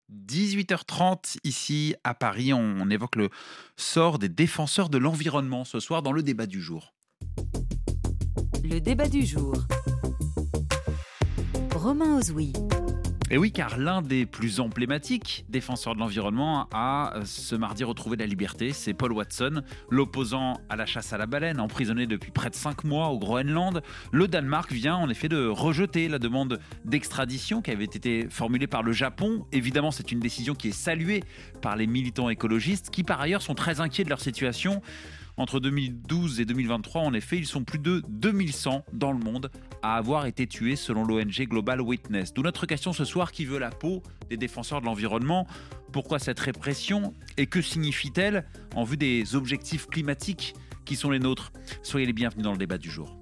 18h30 ici à Paris, on évoque le sort des défenseurs de l'environnement ce soir dans le débat du jour. Le débat du jour. Romain Ozoui. Et oui, car l'un des plus emblématiques défenseurs de l'environnement a ce mardi retrouvé la liberté. C'est Paul Watson, l'opposant à la chasse à la baleine, emprisonné depuis près de 5 mois au Groenland. Le Danemark vient en effet de rejeter la demande d'extradition qui avait été formulée par le Japon. Évidemment, c'est une décision qui est saluée par les militants écologistes qui par ailleurs sont très inquiets de leur situation. Entre 2012 et 2023, en effet, ils sont plus de 2100 dans le monde à avoir été tués selon l'ONG Global Witness. D'où notre question ce soir, qui veut la peau des défenseurs de l'environnement ? Pourquoi cette répression ? Et que signifie-t-elle en vue des objectifs climatiques qui sont les nôtres ? Soyez les bienvenus dans le débat du jour.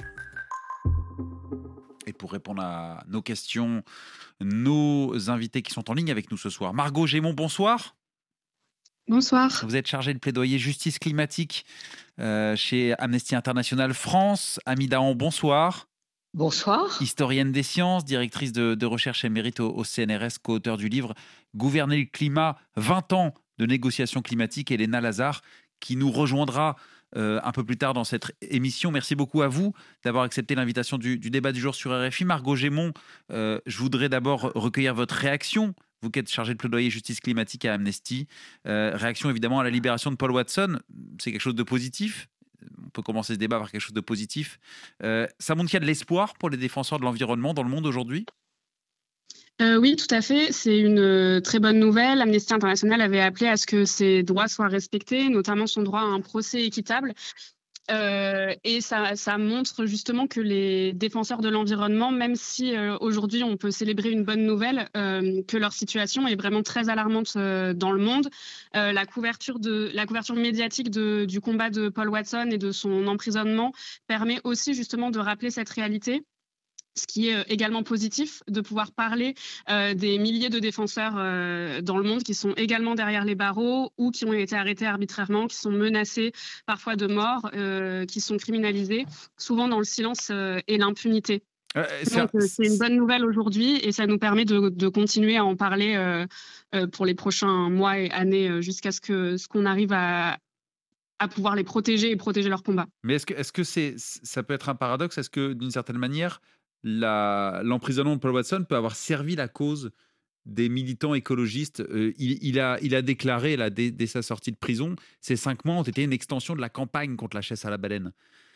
Et pour répondre à nos questions, nos invités qui sont en ligne avec nous ce soir. Margot Gémon, bonsoir. Bonsoir. Vous êtes chargée de plaidoyer justice climatique chez Amnesty International France. Ami Dahan, bonsoir. Bonsoir. Historienne des sciences, directrice de recherche émérite au CNRS, co-auteur du livre « Gouverner le climat, 20 ans de négociations climatiques », Elena Lazare, qui nous rejoindra un peu plus tard dans cette émission. Merci beaucoup à vous d'avoir accepté l'invitation du débat du jour sur RFI. Margot Gémon, je voudrais d'abord recueillir votre réaction. Vous qui êtes chargé de plaidoyer justice climatique à Amnesty. Réaction évidemment à la libération de Paul Watson. C'est quelque chose de positif. On peut commencer ce débat par quelque chose de positif. Ça montre qu'il y a de l'espoir pour les défenseurs de l'environnement dans le monde aujourd'hui ? Oui, tout à fait. C'est une très bonne nouvelle. Amnesty International avait appelé à ce que ses droits soient respectés, notamment son droit à un procès équitable. Et ça montre justement que les défenseur de l'environnement, même si aujourd'hui on peut célébrer une bonne nouvelle, que leur situation est vraiment très alarmante dans le monde. La couverture médiatique du combat de Paul Watson et de son emprisonnement permet aussi justement de rappeler cette réalité. Ce qui est également positif, de pouvoir parler des milliers de défenseurs dans le monde qui sont également derrière les barreaux ou qui ont été arrêtés arbitrairement, qui sont menacés parfois de mort, qui sont criminalisés, souvent dans le silence et l'impunité. Donc, c'est une bonne nouvelle aujourd'hui et ça nous permet de continuer à en parler pour les prochains mois et années jusqu'à ce qu'on arrive à pouvoir les protéger et protéger leur combat. Mais est-ce que ça peut être un paradoxe ? Est-ce que d'une certaine manière, l'emprisonnement de Paul Watson peut avoir servi la cause des militants écologistes ? Il a déclaré là, dès sa sortie de prison, ces 5 mois ont été une extension de la campagne contre la chasse à la baleine.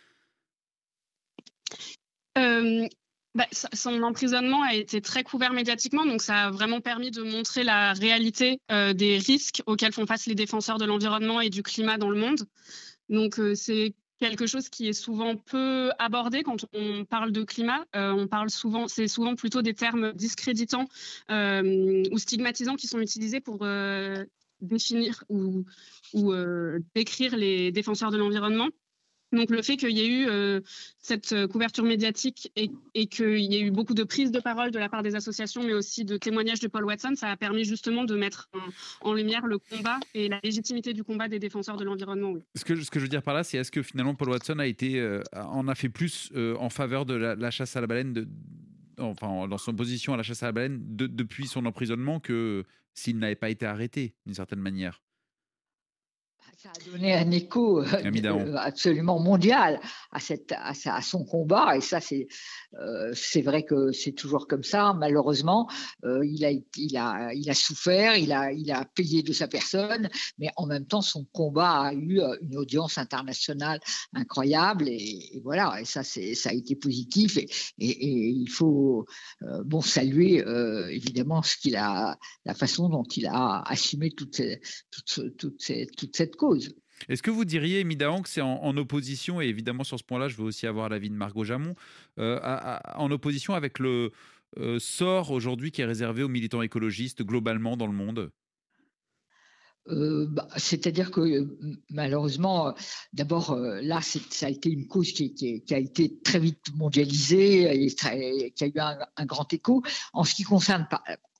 Son emprisonnement a été très couvert médiatiquement, donc ça a vraiment permis de montrer la réalité des risques auxquels font face les défenseurs de l'environnement et du climat dans le monde. Donc c'est quelque chose qui est souvent peu abordé quand on parle de climat. C'est souvent plutôt des termes discréditants ou stigmatisants qui sont utilisés pour définir ou décrire les défenseurs de l'environnement. Donc le fait qu'il y ait eu cette couverture médiatique et qu'il y ait eu beaucoup de prises de parole de la part des associations, mais aussi de témoignages de Paul Watson, ça a permis justement de mettre en lumière le combat et la légitimité du combat des défenseurs de l'environnement. Oui. Ce que je veux dire par là, c'est est-ce que finalement Paul Watson en a fait plus en faveur de la chasse à la baleine, dans son position à la chasse à la baleine depuis son emprisonnement que s'il n'avait pas été arrêté d'une certaine manière ? Ça a donné un écho absolument mondial à son combat. Et ça, c'est vrai que c'est toujours comme ça. Malheureusement, il a souffert, il a payé de sa personne, mais en même temps, son combat a eu une audience internationale incroyable. Et voilà, et ça a été positif. Et il faut saluer évidemment la façon dont il a assumé toute cette cause. Est-ce que vous diriez, Dahan, que c'est en opposition, et évidemment sur ce point-là, je veux aussi avoir l'avis de Margot Gémon, en opposition avec le sort aujourd'hui qui est réservé aux militants écologistes globalement dans le monde ? C'est-à-dire que malheureusement, d'abord, là, ça a été une cause qui a été très vite mondialisée et qui a eu un grand écho. En ce qui concerne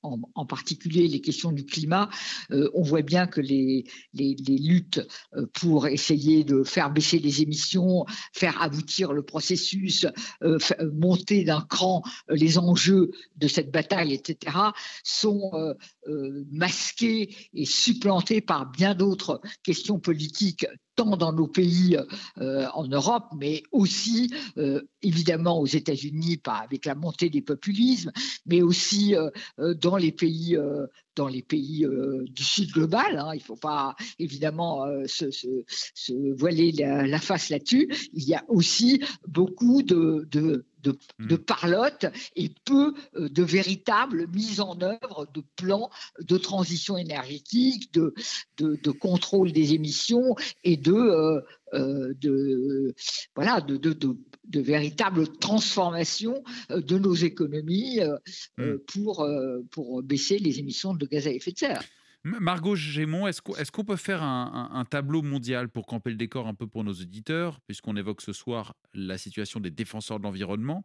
en particulier les questions du climat, on voit bien que les luttes pour essayer de faire baisser les émissions, faire aboutir le processus, monter d'un cran les enjeux de cette bataille, etc., sont masqués et supplantés par bien d'autres questions politiques, tant dans nos pays en Europe, mais aussi évidemment aux États-Unis avec la montée des populismes, mais aussi dans les pays du Sud global. Hein. Il ne faut pas évidemment se voiler la face là-dessus. Il y a aussi beaucoup de parlotte et peu de véritables mises en œuvre de plans de transition énergétique, de contrôle des émissions et de véritables transformations de nos économies pour baisser les émissions de gaz à effet de serre. Margot Gémon, est-ce qu'on peut faire un tableau mondial pour camper le décor un peu pour nos auditeurs, puisqu'on évoque ce soir la situation des défenseurs de l'environnement?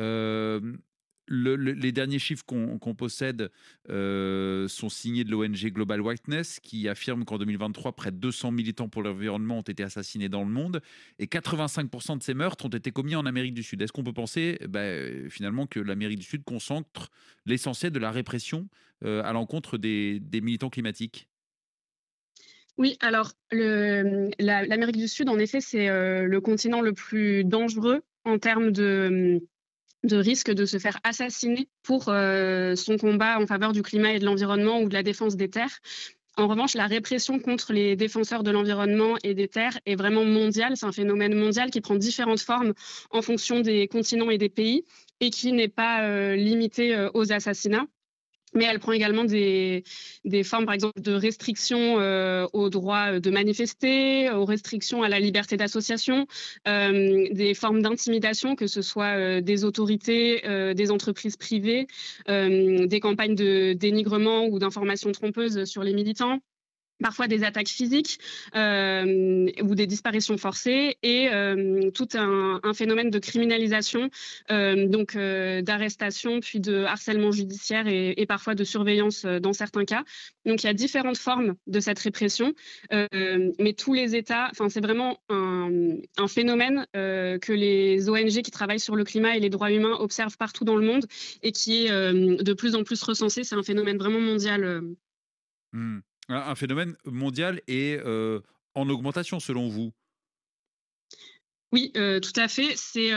Les derniers chiffres qu'on possède sont signés de l'ONG Global Witness, qui affirme qu'en 2023, près de 200 militants pour l'environnement ont été assassinés dans le monde, et 85% de ces meurtres ont été commis en Amérique du Sud. Est-ce qu'on peut penser finalement que l'Amérique du Sud concentre l'essentiel de la répression à l'encontre des militants climatiques? Oui, alors l'Amérique du Sud, en effet, c'est le continent le plus dangereux en termes de risque de se faire assassiner pour son combat en faveur du climat et de l'environnement ou de la défense des terres. En revanche, la répression contre les défenseurs de l'environnement et des terres est vraiment mondiale. C'est un phénomène mondial qui prend différentes formes en fonction des continents et des pays et qui n'est pas limité aux assassinats. Mais elle prend également des formes, par exemple, de restrictions au droit de manifester, aux restrictions à la liberté d'association, des formes d'intimidation, que ce soit des autorités, des entreprises privées, des campagnes de dénigrement ou d'information trompeuse sur les militants. Parfois des attaques physiques ou des disparitions forcées et tout un phénomène de criminalisation, d'arrestation puis de harcèlement judiciaire et parfois de surveillance dans certains cas. Donc il y a différentes formes de cette répression, mais tous les États, c'est vraiment un phénomène que les ONG qui travaillent sur le climat et les droits humains observent partout dans le monde et qui est de plus en plus recensé. C'est un phénomène vraiment mondial. Un phénomène mondial et en augmentation, selon vous? Oui, tout à fait. C'est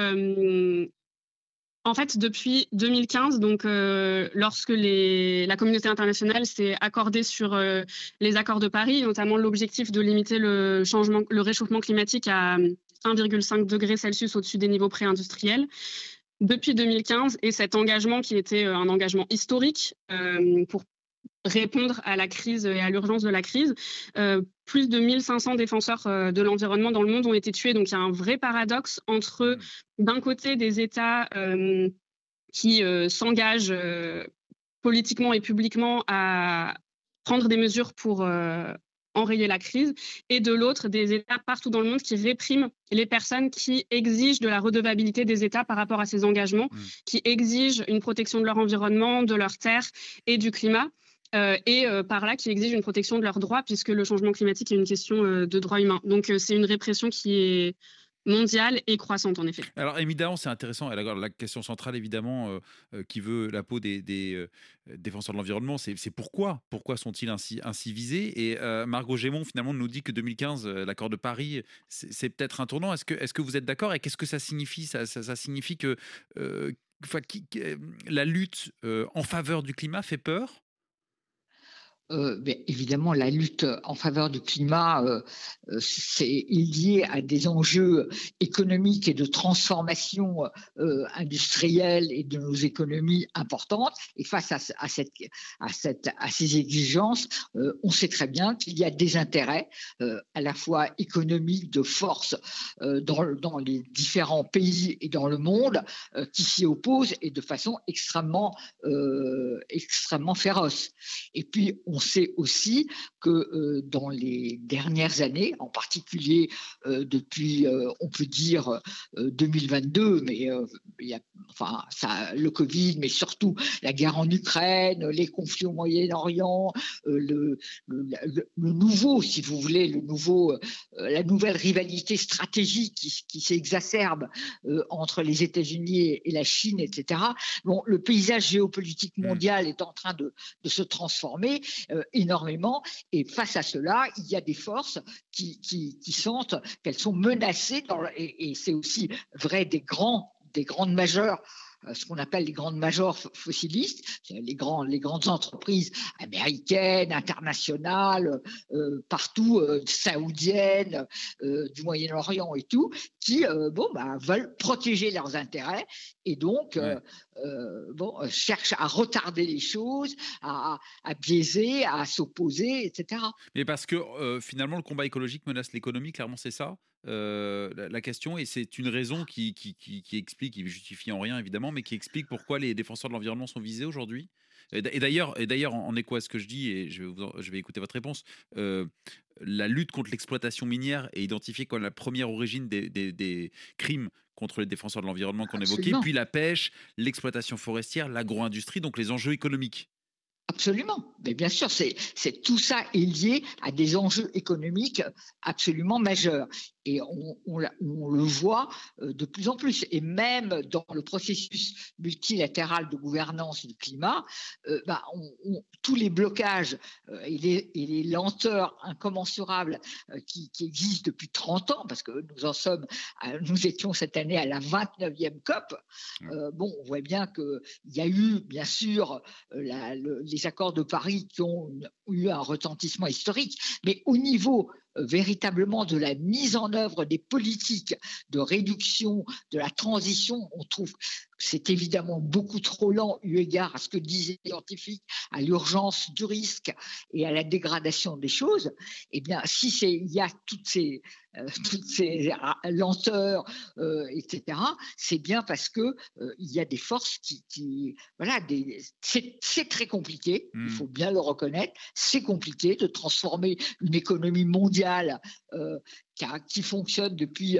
en fait depuis 2015, donc lorsque la communauté internationale s'est accordée sur les accords de Paris, notamment l'objectif de limiter le réchauffement climatique à 1,5 degré Celsius au-dessus des niveaux préindustriels. Depuis 2015, et cet engagement qui était un engagement historique pour répondre à la crise et à l'urgence de la crise. Plus de 1500 défenseurs de l'environnement dans le monde ont été tués. Donc, il y a un vrai paradoxe entre, d'un côté, des États qui s'engagent politiquement et publiquement à prendre des mesures pour enrayer la crise, et de l'autre, des États partout dans le monde qui répriment les personnes qui exigent de la redevabilité des États par rapport à ces engagements, qui exigent une protection de leur environnement, de leurs terres et du climat. Et par là qui exigent une protection de leurs droits, puisque le changement climatique est une question de droits humains. Donc c'est une répression qui est mondiale et croissante, en effet. Alors évidemment, c'est intéressant. La question centrale, évidemment, qui veut la peau des défenseurs de l'environnement, c'est pourquoi sont-ils ainsi visés? Et Margot Gémon, finalement, nous dit que 2015, l'accord de Paris, c'est peut-être un tournant. Est-ce que vous êtes d'accord? Et qu'est-ce que ça signifie? Ça signifie que la lutte en faveur du climat fait peur? Évidemment, la lutte en faveur du climat, c'est lié à des enjeux économiques et de transformation industrielle et de nos économies importantes. Et face à ces exigences, on sait très bien qu'il y a des intérêts à la fois économiques, de force dans les différents pays et dans le monde qui s'y opposent et de façon extrêmement féroce. Et puis, on sait aussi que dans les dernières années, en particulier depuis, on peut dire, 2022, mais le Covid, mais surtout la guerre en Ukraine, les conflits au Moyen-Orient, le nouveau, si vous voulez, la nouvelle rivalité stratégique qui s'exacerbe entre les États-Unis et la Chine, etc. Bon, le paysage géopolitique mondial est en train de se transformer énormément, et face à cela, il y a des forces qui sentent qu'elles sont menacées, et c'est aussi vrai des grandes majeures, ce qu'on appelle les grandes majors fossilistes, les grandes entreprises américaines, internationales, partout, saoudiennes, du Moyen-Orient et tout, qui veulent protéger leurs intérêts, et donc cherchent à retarder les choses, à biaiser, à s'opposer, etc. Mais parce que finalement, le combat écologique menace l'économie, clairement, c'est ça la question, et c'est une raison qui explique, qui justifie en rien évidemment, mais qui explique pourquoi les défenseurs de l'environnement sont visés aujourd'hui. Et d'ailleurs, en écho à ce que je dis, et je vais écouter votre réponse, la lutte contre l'exploitation minière est identifiée comme la première origine des crimes contre les défenseurs de l'environnement qu'on évoquait, puis la pêche, l'exploitation forestière, l'agro-industrie, donc les enjeux économiques. Absolument, mais bien sûr, tout ça est lié à des enjeux économiques absolument majeurs. Et on le voit de plus en plus. Et même dans le processus multilatéral de gouvernance du climat, tous les blocages et les lenteurs incommensurables qui existent depuis 30 ans, parce que nous étions cette année à la 29e COP, on voit bien qu'il y a eu, bien sûr, les accords de Paris qui ont eu un retentissement historique, mais au niveau véritablement de la mise en œuvre des politiques de réduction, de la transition, on trouve que c'est évidemment beaucoup trop lent eu égard à ce que disent les scientifiques, à l'urgence du risque et à la dégradation des choses. Eh bien, il y a toutes ces lenteurs, etc., c'est bien parce que il y a des forces c'est très compliqué, il faut bien le reconnaître, c'est compliqué de transformer une économie mondiale qui fonctionne depuis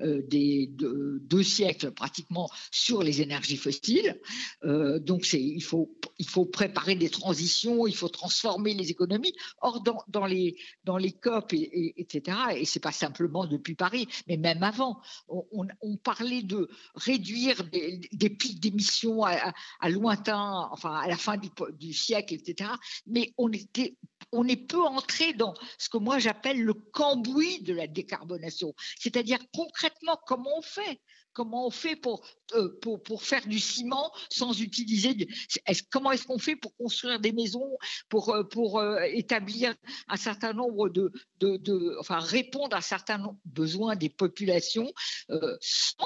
2 siècles pratiquement sur les énergies fossiles. Donc il faut préparer des transitions, il faut transformer les économies. Or dans les COP etc., et c'est pas simplement depuis Paris, mais même avant, on parlait de réduire des pics d'émissions à lointain, enfin à la fin du siècle, etc. Mais on est peu entré dans ce que moi j'appelle le cambouis de la décarbonation. C'est-à-dire concrètement comment on fait pour faire du ciment sans utiliser comment est-ce qu'on fait pour construire des maisons, pour établir un certain nombre répondre à certains besoins des populations sans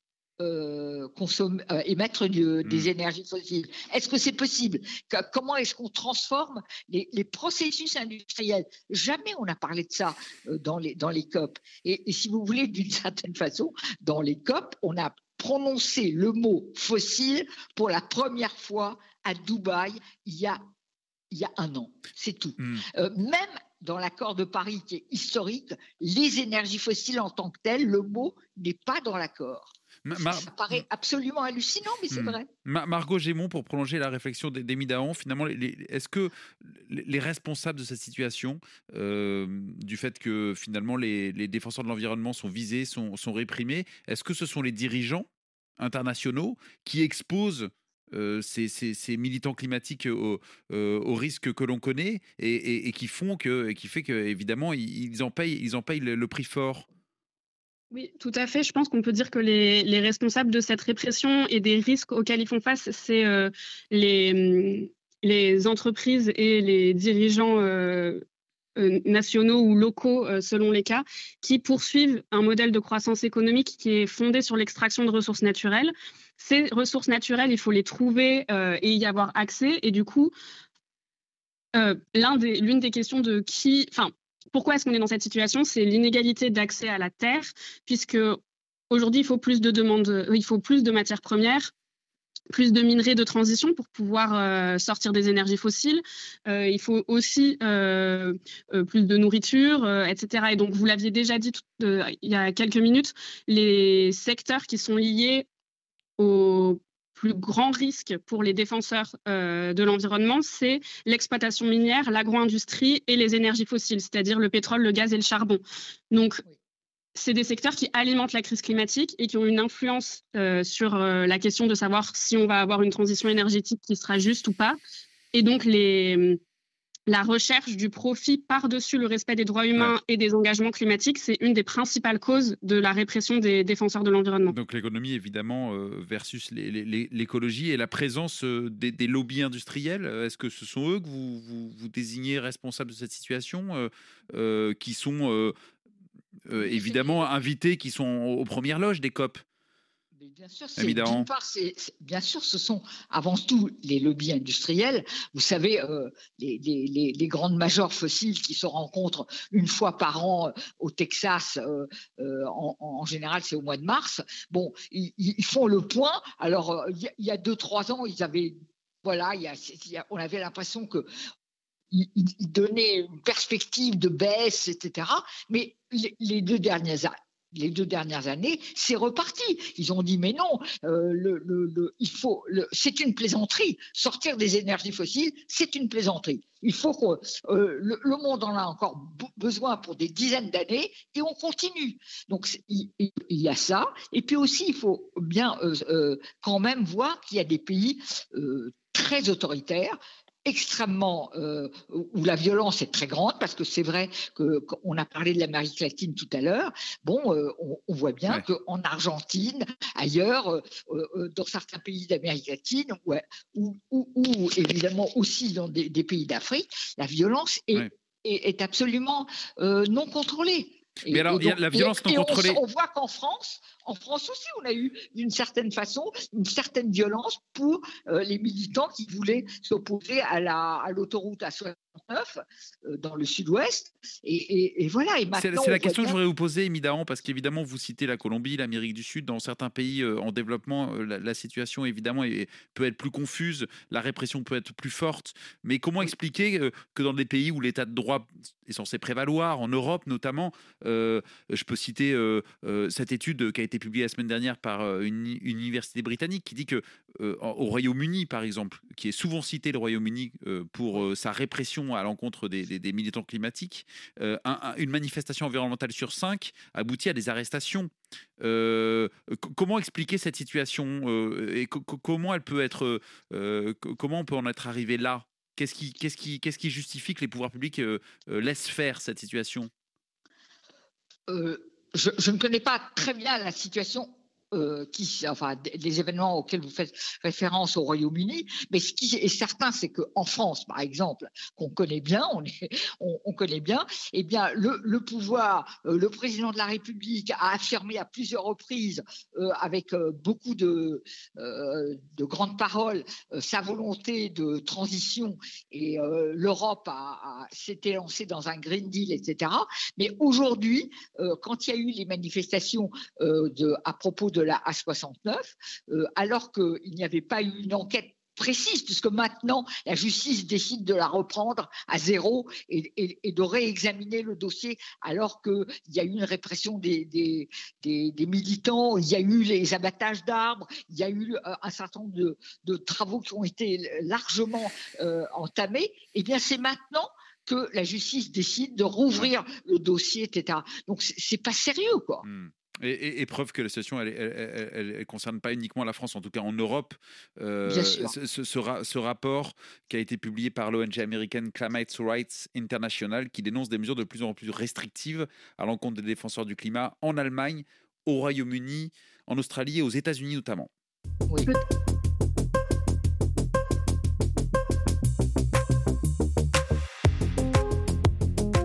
émettre des énergies fossiles. Est-ce que c'est possible? Comment est-ce qu'on transforme les processus industriels? Jamais on n'a parlé de ça dans les COP. Et si vous voulez, d'une certaine façon, dans les COP, on a prononcé le mot fossile pour la première fois à Dubaï il y a 1 an. C'est tout. Même dans l'accord de Paris qui est historique, les énergies fossiles en tant que telles, le mot n'est pas dans l'accord. Ça paraît absolument hallucinant, mais c'est vrai. Margot Gémon, pour prolonger la réflexion d'Amy Dahan, finalement, est-ce que les responsables de cette situation, du fait que finalement les défenseurs de l'environnement sont visés, sont réprimés, est-ce que ce sont les dirigeants internationaux qui exposent ces militants climatiques au risque que l'on connaît et qui fait que évidemment ils en payent le prix fort? Oui, tout à fait. Je pense qu'on peut dire que les responsables de cette répression et des risques auxquels ils font face, c'est les entreprises et les dirigeants nationaux ou locaux, selon les cas, qui poursuivent un modèle de croissance économique qui est fondé sur l'extraction de ressources naturelles. Ces ressources naturelles, il faut les trouver et y avoir accès. Et du coup, l'une des questions pourquoi est-ce qu'on est dans cette situation? C'est l'inégalité d'accès à la terre, puisque aujourd'hui, il faut plus de matières premières. plus de minerais de transition pour pouvoir sortir des énergies fossiles. Il faut aussi plus de nourriture, etc. Et donc, vous l'aviez déjà dit il y a quelques minutes, les secteurs qui sont liés au plus grand risque pour les défenseurs de l'environnement, c'est l'exploitation minière, l'agro-industrie et les énergies fossiles, c'est-à-dire le pétrole, le gaz et le charbon. Donc, c'est des secteurs qui alimentent la crise climatique et qui ont une influence sur la question de savoir si on va avoir une transition énergétique qui sera juste ou pas. Et donc, la recherche du profit par-dessus le respect des droits humains et des engagements climatiques, c'est une des principales causes de la répression des défenseurs de l'environnement. Donc l'économie, évidemment, versus l'écologie et la présence des lobbies industriels. Est-ce que ce sont eux que vous désignez responsables de cette situation, qui sont évidemment invités, qui sont aux premières loges des COP? Bien sûr, bien sûr, ce sont avant tout les lobbies industriels. Vous savez, les grandes majors fossiles qui se rencontrent une fois par an au Texas, en général, c'est au mois de mars. Bon, ils font le point. Alors, il y a 2-3 ans, ils avaient, voilà, on avait l'impression que ils donnaient une perspective de baisse, etc. Mais les deux dernières années, c'est reparti. Ils ont dit mais non, c'est une plaisanterie. Sortir des énergies fossiles, c'est une plaisanterie. Il faut que le monde en a encore besoin pour des dizaines d'années et on continue. Donc il y a ça. Et puis aussi, il faut bien quand même voir qu'il y a des pays très autoritaires, extrêmement où la violence est très grande, parce que c'est vrai qu'on a parlé de l'Amérique latine tout à l'heure. Bon, on voit bien qu'en Argentine, ailleurs, dans certains pays d'Amérique latine, ou évidemment aussi dans des pays d'Afrique, la violence est absolument non contrôlée. Mais alors, il y a la violence non contrôlée. On voit qu'en France aussi, on a eu d'une certaine façon une certaine violence pour les militants qui voulaient s'opposer à l'autoroute A69 dans le sud-ouest. Et voilà. Et c'est la question que je voudrais vous poser, Amy-Dahan, parce qu'évidemment, vous citez la Colombie, l'Amérique du Sud. Dans certains pays en développement, la situation, évidemment, peut être plus confuse. La répression peut être plus forte. Mais comment expliquer que dans des pays où l'état de droit est censé prévaloir, en Europe notamment, je peux citer cette étude qui a été publiée la semaine dernière par une université britannique qui dit que au Royaume-Uni, par exemple, qui est souvent cité le Royaume-Uni pour sa répression à l'encontre des militants climatiques, une manifestation environnementale sur 5 aboutit à des arrestations. Comment expliquer cette situation et comment elle peut être comment on peut en être arrivé là? Qu'est-ce qui justifie que les pouvoirs publics laissent faire cette situation? Je ne connais pas très bien la situation les événements auxquels vous faites référence au Royaume-Uni, mais ce qui est certain, c'est qu'en France, par exemple, qu'on connaît bien, on connaît bien, eh bien le pouvoir, le président de la République a affirmé à plusieurs reprises, avec beaucoup de grandes paroles, sa volonté de transition, et l'Europe s'était lancée dans un Green Deal, etc. Mais aujourd'hui, quand il y a eu les manifestations à propos de la A69, alors qu'il n'y avait pas eu une enquête précise, puisque maintenant la justice décide de la reprendre à zéro et de réexaminer le dossier, alors qu'il y a eu une répression des militants, il y a eu les abattages d'arbres, il y a eu un certain nombre de travaux qui ont été largement entamés. Eh bien, c'est maintenant que la justice décide de rouvrir le dossier, etc. Donc, c'est pas sérieux, quoi. Et preuve que la situation, elle concerne pas uniquement la France, en tout cas en Europe. Ce rapport qui a été publié par l'ONG américaine Climate Rights International, qui dénonce des mesures de plus en plus restrictives à l'encontre des défenseurs du climat en Allemagne, au Royaume-Uni, en Australie et aux États-Unis notamment. Oui.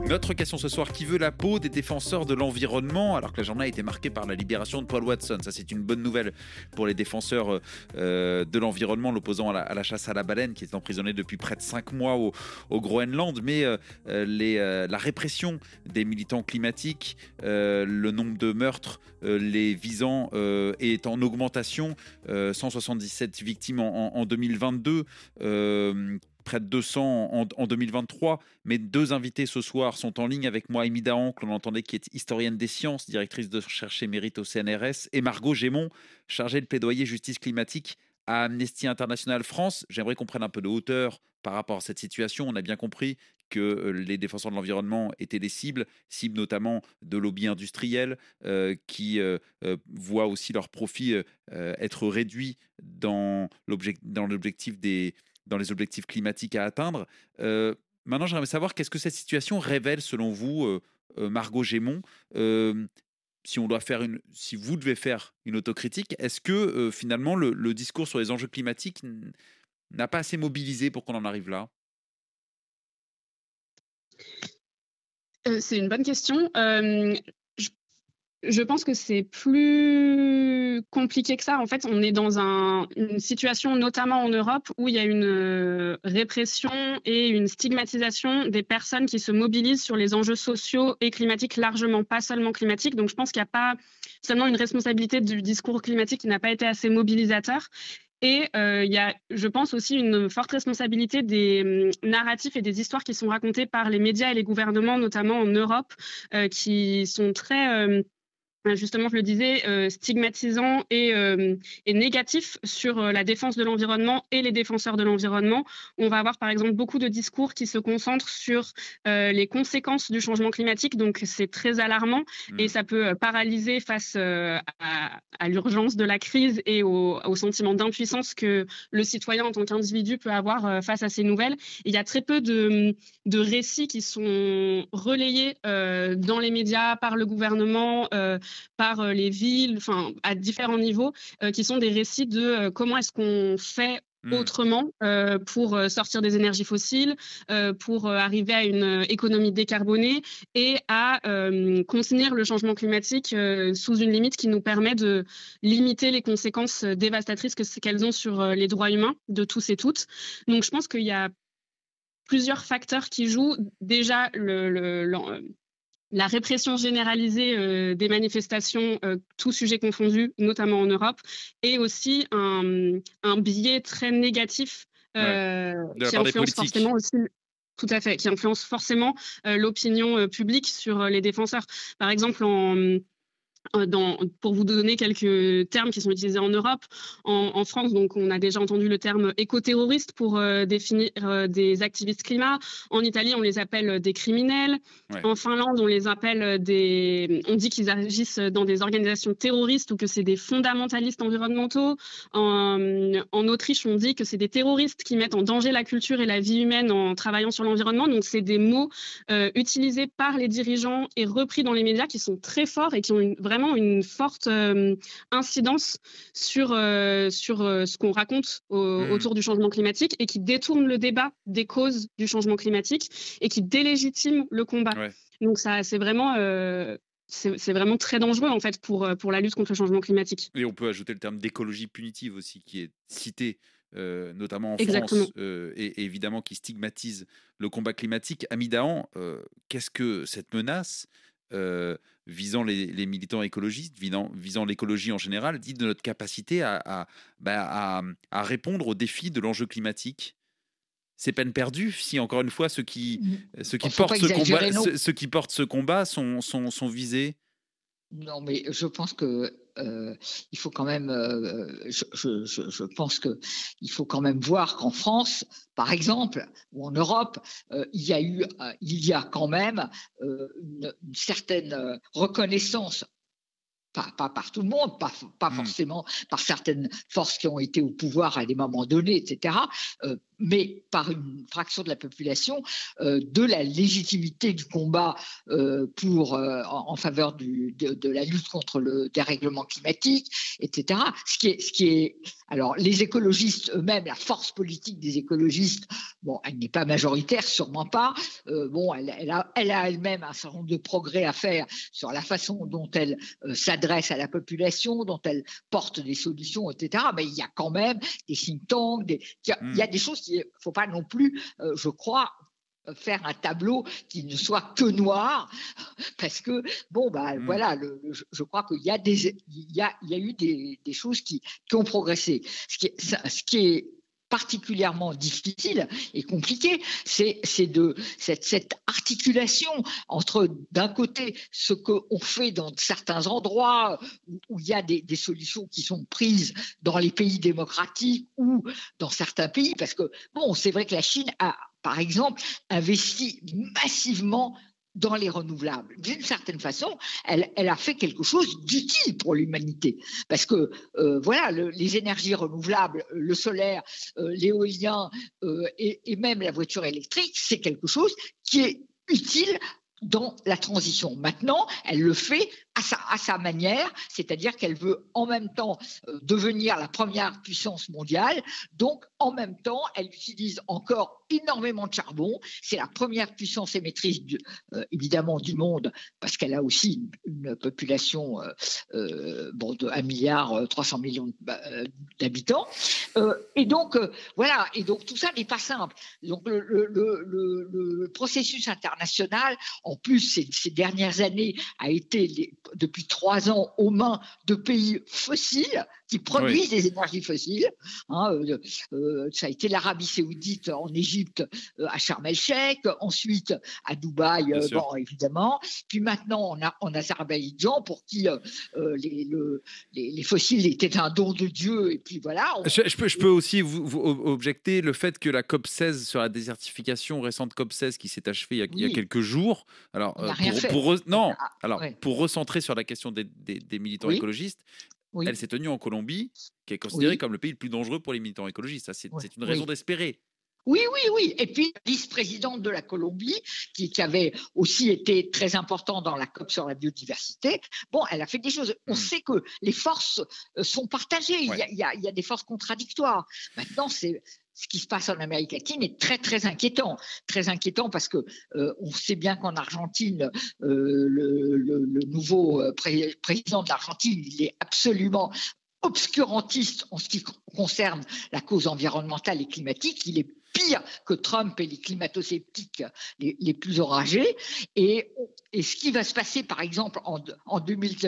Notre question ce soir, qui veut la peau des défenseurs de l'environnement alors que la journée a été marquée par la libération de Paul Watson? Ça, c'est une bonne nouvelle pour les défenseurs de l'environnement, l'opposant à la chasse à la baleine qui est emprisonné depuis près de 5 mois au Groenland. Mais la répression des militants climatiques, le nombre de meurtres les visant est en augmentation. 177 victimes en 2022. Près de 200 en 2023. Mes 2 invités ce soir sont en ligne avec moi. Amy Dahan, que l'on entendait, qui est historienne des sciences, directrice de recherche émérite au CNRS, et Margot Gémon, chargée de plaidoyer justice climatique à Amnesty International France. J'aimerais qu'on prenne un peu de hauteur par rapport à cette situation. On a bien compris que les défenseurs de l'environnement étaient des cibles notamment de lobbies industriels qui voient aussi leurs profits être réduits dans les objectifs climatiques à atteindre. Maintenant, j'aimerais savoir qu'est-ce que cette situation révèle selon vous, Margot Gémon. Si vous devez faire une autocritique, est-ce que finalement le discours sur les enjeux climatiques n'a pas assez mobilisé pour qu'on en arrive là? C'est une bonne question. Je pense que c'est plus compliqué que ça. En fait, on est dans une situation, notamment en Europe, où il y a une répression et une stigmatisation des personnes qui se mobilisent sur les enjeux sociaux et climatiques largement, pas seulement climatiques. Donc, je pense qu'il n'y a pas seulement une responsabilité du discours climatique qui n'a pas été assez mobilisateur. Et il y a, je pense, aussi une forte responsabilité des narratifs et des histoires qui sont racontées par les médias et les gouvernements, notamment en Europe, qui sont très... justement, je le disais, stigmatisant et négatif sur la défense de l'environnement et les défenseurs de l'environnement. On va avoir par exemple beaucoup de discours qui se concentrent sur les conséquences du changement climatique, donc c'est très alarmant et ça peut paralyser face à l'urgence de la crise et au sentiment d'impuissance que le citoyen en tant qu'individu peut avoir face à ces nouvelles. Il y a très peu de récits qui sont relayés dans les médias par le gouvernement, par les villes, enfin à différents niveaux, qui sont des récits de comment est-ce qu'on fait autrement pour sortir des énergies fossiles, pour arriver à une économie décarbonée et à contenir le changement climatique sous une limite qui nous permet de limiter les conséquences dévastatrices qu'elles ont sur les droits humains de tous et toutes. Donc je pense qu'il y a plusieurs facteurs qui jouent. Déjà, la répression généralisée des manifestations, tous sujets confondus, notamment en Europe, et aussi un biais très négatif qui influence forcément aussi. Tout à fait, qui influence forcément l'opinion publique sur les défenseurs. Par exemple, pour vous donner quelques termes qui sont utilisés en Europe, en France, donc on a déjà entendu le terme éco-terroriste pour définir des activistes climat. En Italie, on les appelle des criminels. Ouais. En Finlande, on les appelle on dit qu'ils agissent dans des organisations terroristes ou que c'est des fondamentalistes environnementaux. En Autriche, on dit que c'est des terroristes qui mettent en danger la culture et la vie humaine en travaillant sur l'environnement. Donc c'est des mots utilisés par les dirigeants et repris dans les médias qui sont très forts et qui ont vraiment une forte incidence sur ce qu'on raconte autour du changement climatique et qui détourne le débat des causes du changement climatique et qui délégitime le combat. Ouais. Donc ça, c'est vraiment très dangereux en fait pour la lutte contre le changement climatique. Et on peut ajouter le terme d'écologie punitive aussi qui est cité notamment en Exactement. France et évidemment qui stigmatise le combat climatique. Amy Dahan, qu'est-ce que cette menace visant les militants écologistes, visant l'écologie en général, dit de notre capacité à répondre aux défis de l'enjeu climatique? C'est peine perdue si, encore une fois, ceux qui portent ce combat sont visés? Non, mais je pense que il faut quand même. Je pense que il faut quand même voir qu'en France, par exemple, ou en Europe, il y a quand même une certaine reconnaissance. Pas par tout le monde, pas forcément par certaines forces qui ont été au pouvoir à des moments donnés, etc., mais par une fraction de la population, de la légitimité du combat en faveur de la lutte contre le dérèglement climatique, etc. Alors, les écologistes eux-mêmes, la force politique des écologistes, bon, elle n'est pas majoritaire, sûrement pas. Elle a elle-même un certain nombre de progrès à faire sur la façon dont elle s'adresse à la population, dont elle porte des solutions, etc. Mais il y a quand même des think tanks, il y a des choses qu'il ne faut pas non plus, je crois, faire un tableau qui ne soit que noir, parce que voilà, je crois qu'il y a eu des choses qui ont progressé. Ce qui est particulièrement difficile et compliqué, c'est cette articulation entre, d'un côté, ce qu'on fait dans certains endroits où il y a des solutions qui sont prises dans les pays démocratiques ou dans certains pays, parce que, c'est vrai que la Chine a, par exemple, investi massivement dans les renouvelables. D'une certaine façon, elle a fait quelque chose d'utile pour l'humanité. Parce que, les énergies renouvelables, le solaire, l'éolien et même la voiture électrique, c'est quelque chose qui est utile dans la transition. Maintenant, elle le fait à sa manière, c'est-à-dire qu'elle veut en même temps devenir la première puissance mondiale, donc en même temps, elle utilise encore énormément de charbon. C'est la première puissance émettrice évidemment du monde, parce qu'elle a aussi une population de 1,3 milliard d'habitants. Et donc tout ça n'est pas simple. Donc le processus international, en plus ces dernières années, a été depuis 3 ans aux mains de pays fossiles qui produisent des énergies fossiles. Ça a été l'Arabie Saoudite en Égypte, à Sharm el-Sheikh, ensuite à Dubaï, évidemment. Puis maintenant en Azerbaïdjan, pour qui les fossiles étaient un don de Dieu. Et puis voilà. Je peux aussi vous objecter le fait que la COP16 sur la désertification, récente COP16 qui s'est achevée il y a quelques jours. Alors, pour recentrer sur la question des militants écologistes, elle s'est tenue en Colombie, qui est considérée comme le pays le plus dangereux pour les militants écologistes. Ça, c'est une raison d'espérer. Oui. Et puis, vice-présidente de la Colombie, qui avait aussi été très important dans la COP sur la biodiversité, elle a fait des choses. On sait que les forces sont partagées. Il y a des forces contradictoires. Maintenant, ce qui se passe en Amérique latine est très, très inquiétant. Très inquiétant parce que on sait bien qu'en Argentine, le nouveau président de l'Argentine, il est absolument obscurantiste en ce qui concerne la cause environnementale et climatique. Il est pire que Trump et les climato-sceptiques les plus enragés. Et ce qui va se passer, par exemple, en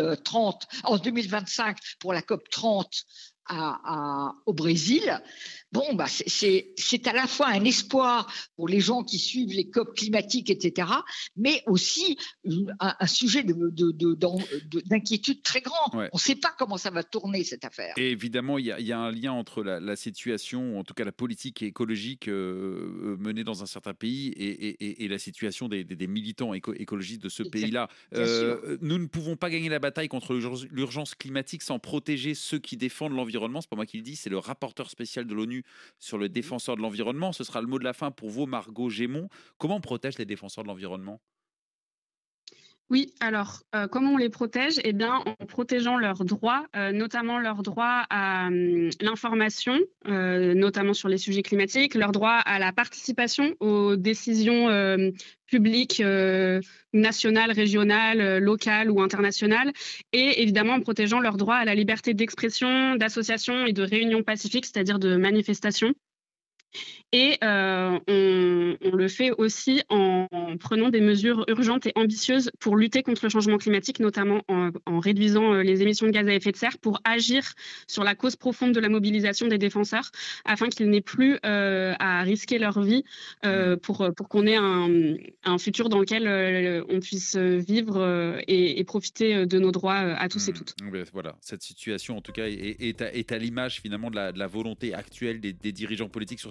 2025 pour la COP 30 au Brésil, c'est à la fois un espoir pour les gens qui suivent les COP climatiques, etc., mais aussi un sujet d'inquiétude très grand. On ne sait pas comment ça va tourner, cette affaire. Et évidemment, il y a un lien entre la situation, en tout cas la politique écologique menée dans un certain pays et la situation des militants écologistes de ce pays-là. Nous ne pouvons pas gagner la bataille contre l'urgence climatique sans protéger ceux qui défendent l'environnement. C'est pas moi qui le dis, c'est le rapporteur spécial de l'ONU sur le défenseur de l'environnement. Ce sera le mot de la fin pour vous, Margot Gémon. Comment on protège les défenseurs de l'environnement ? Oui, alors comment on les protège ? Eh bien, en protégeant leurs droits, notamment leur droit à l'information, notamment sur les sujets climatiques, leur droit à la participation aux décisions publiques, nationales, régionales, locales ou internationales, et évidemment en protégeant leur droit à la liberté d'expression, d'association et de réunion pacifique, c'est-à-dire de manifestation. Et on le fait aussi en prenant des mesures urgentes et ambitieuses pour lutter contre le changement climatique, notamment en réduisant les émissions de gaz à effet de serre, pour agir sur la cause profonde de la mobilisation des défenseurs, afin qu'ils n'aient plus à risquer leur vie pour qu'on ait un futur dans lequel on puisse vivre et profiter de nos droits à tous et toutes. Voilà, cette situation en tout cas est à l'image finalement de la volonté actuelle des dirigeants politiques sur cette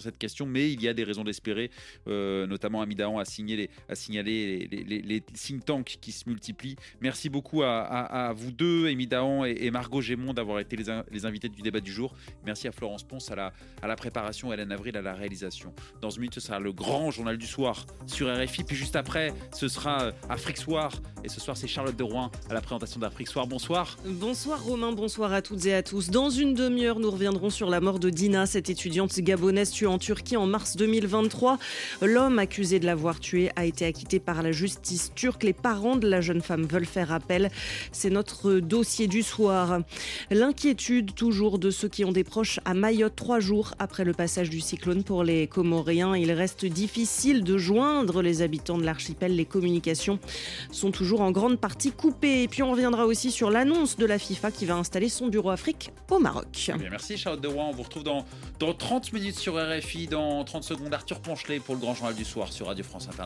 cette question, mais il y a des raisons d'espérer. Notamment, Ami Dahan a signalé les think tanks qui se multiplient. Merci beaucoup à vous deux, Ami Dahan et Margot Gémond, d'avoir été les invités du débat du jour. Merci à Florence Ponce à la préparation, Hélène Avril à la réalisation. Dans une minute, ce sera le grand journal du soir sur RFI. Puis juste après, ce sera Afrique Soir. Et ce soir, c'est Charlotte de Rouen à la présentation d'Afrique Soir. Bonsoir. Bonsoir Romain, bonsoir à toutes et à tous. Dans une demi-heure, nous reviendrons sur la mort de Dina, cette étudiante gabonaise tuée en Turquie en mars 2023. L'homme accusé de l'avoir tuée a été acquitté par la justice turque. Les parents de la jeune femme veulent faire appel. C'est notre dossier du soir. L'inquiétude toujours de ceux qui ont des proches à Mayotte 3 jours après le passage du cyclone pour les Comoriens. Il reste difficile de joindre les habitants de l'archipel. Les communications sont toujours en grande partie coupées. Et puis on reviendra aussi sur l'annonce de la FIFA qui va installer son bureau Afrique au Maroc. Bien, merci Charlotte de Rouen. On vous retrouve dans 30 minutes sur RFI. Dans 30 secondes, Arthur Ponchelet pour le grand journal du soir sur Radio France Internationale.